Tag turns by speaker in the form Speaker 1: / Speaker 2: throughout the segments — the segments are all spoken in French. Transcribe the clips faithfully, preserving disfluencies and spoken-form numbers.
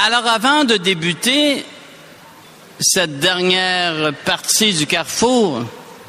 Speaker 1: Alors, avant de débuter cette dernière partie du Carrefour,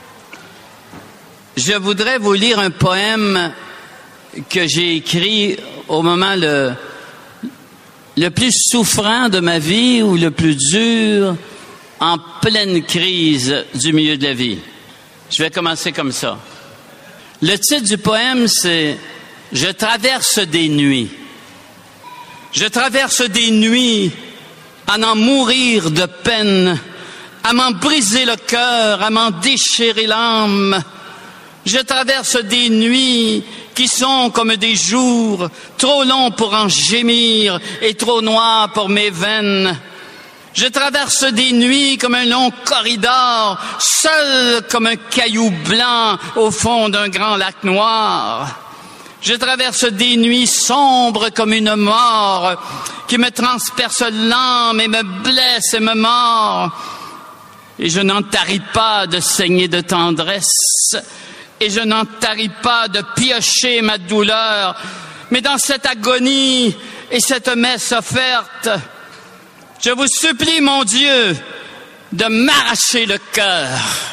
Speaker 1: je voudrais vous lire un poème que j'ai écrit au moment le, le plus souffrant de ma vie ou le plus dur, en pleine crise du milieu de la vie. Je vais commencer comme ça. Le titre du poème, c'est « Je traverse des nuits ». Je traverse des nuits à n'en mourir de peine, à m'en briser le cœur, à m'en déchirer l'âme. Je traverse des nuits qui sont comme des jours, trop longs pour en gémir et trop noirs pour mes veines. Je traverse des nuits comme un long corridor, seul comme un caillou blanc au fond d'un grand lac noir. Je traverse des nuits sombres comme une mort qui me transperce l'âme et me blesse et me mord. Et je n'en taris pas de saigner de tendresse, et je n'en taris pas de piocher ma douleur. Mais dans cette agonie et cette messe offerte, je vous supplie, mon Dieu, de m'arracher le cœur.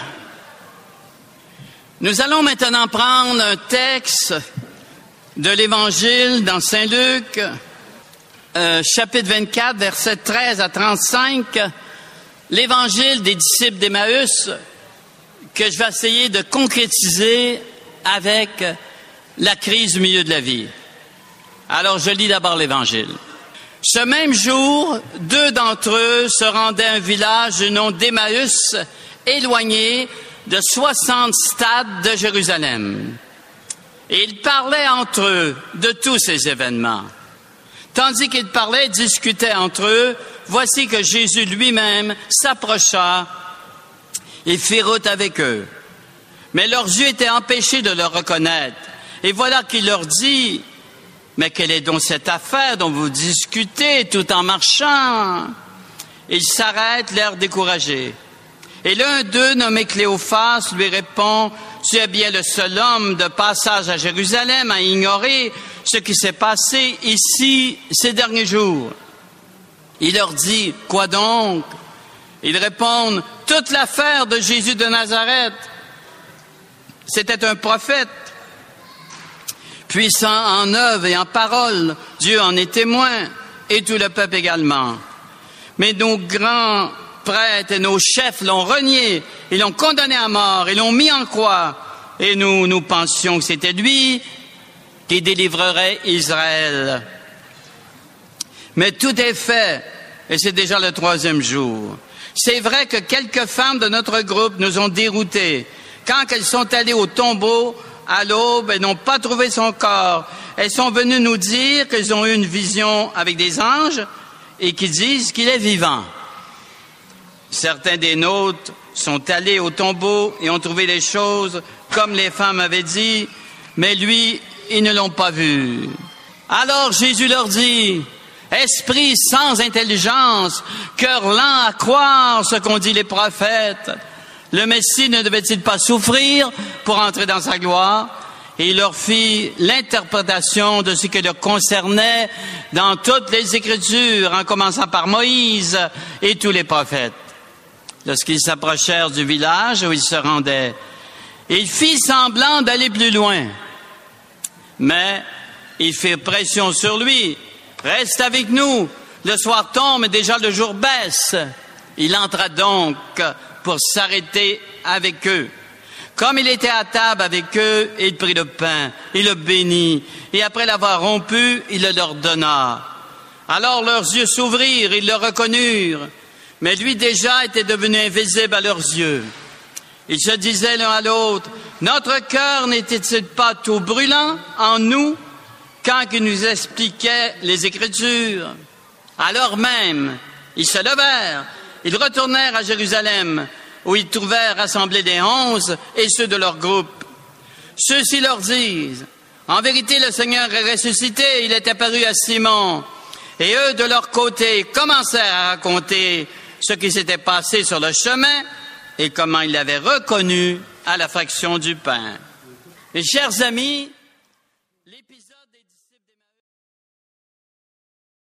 Speaker 1: Nous allons maintenant prendre un texte de l'Évangile dans Saint-Luc, euh, chapitre vingt-quatre, versets treize à trente-cinq, l'Évangile des disciples d'Emmaüs, que je vais essayer de concrétiser avec la crise du milieu de la vie. Alors, je lis d'abord l'Évangile. Ce même jour, deux d'entre eux se rendaient à un village du nom d'Emmaüs, éloigné de soixante stades de Jérusalem. Et ils parlaient entre eux de tous ces événements. Tandis qu'ils parlaient et discutaient entre eux, voici que Jésus lui-même s'approcha et fit route avec eux. Mais leurs yeux étaient empêchés de le reconnaître. Et voilà qu'il leur dit, « Mais quelle est donc cette affaire dont vous discutez tout en marchant? » Ils s'arrêtent, l'air découragés. Et l'un d'eux, nommé Cléophas, lui répond, « Tu es bien le seul homme de passage à Jérusalem à ignorer ce qui s'est passé ici ces derniers jours. » Il leur dit, « Quoi donc? » Ils répondent, « Toute l'affaire de Jésus de Nazareth. C'était un prophète, puissant en œuvre et en parole. Dieu en est témoin, et tout le peuple également. Mais nos grands prêtres et nos chefs l'ont renié, ils l'ont condamné à mort, ils l'ont mis en croix. Et nous, nous pensions que c'était lui qui délivrerait Israël. Mais tout est fait, et c'est déjà le troisième jour. C'est vrai que quelques femmes de notre groupe nous ont déroutés. Quand elles sont allées au tombeau à l'aube, elles n'ont pas trouvé son corps. Elles sont venues nous dire qu'elles ont eu une vision avec des anges et qui disent qu'il est vivant. Certains des nôtres sont allés au tombeau et ont trouvé les choses comme les femmes avaient dit, mais lui, ils ne l'ont pas vu. Alors Jésus leur dit, « Esprit sans intelligence, cœur lent à croire ce qu'ont dit les prophètes. Le Messie ne devait-il pas souffrir pour entrer dans sa gloire? » Et il leur fit l'interprétation de ce qui le concernait dans toutes les Écritures, en commençant par Moïse et tous les prophètes. Lorsqu'ils s'approchèrent du village où ils se rendaient, il fit semblant d'aller plus loin. Mais ils firent pression sur lui. « Reste avec nous, le soir tombe et déjà le jour baisse. » Il entra donc pour s'arrêter avec eux. Comme il était à table avec eux, il prit le pain, il le bénit, et après l'avoir rompu, il le leur donna. Alors leurs yeux s'ouvrirent, ils le reconnurent, mais lui déjà était devenu invisible à leurs yeux. Ils se disaient l'un à l'autre, « Notre cœur n'était-il pas tout brûlant en nous quand il nous expliquait les Écritures? » Alors même, ils se levèrent, ils retournèrent à Jérusalem, où ils trouvèrent rassemblés les onze et ceux de leur groupe. Ceux-ci leur disent, « En vérité, le Seigneur est ressuscité, il est apparu à Simon. » Et eux, de leur côté, commencèrent à raconter ce qui s'était passé sur le chemin et comment ils l'avaient reconnu à la fraction du pain. Mes chers amis,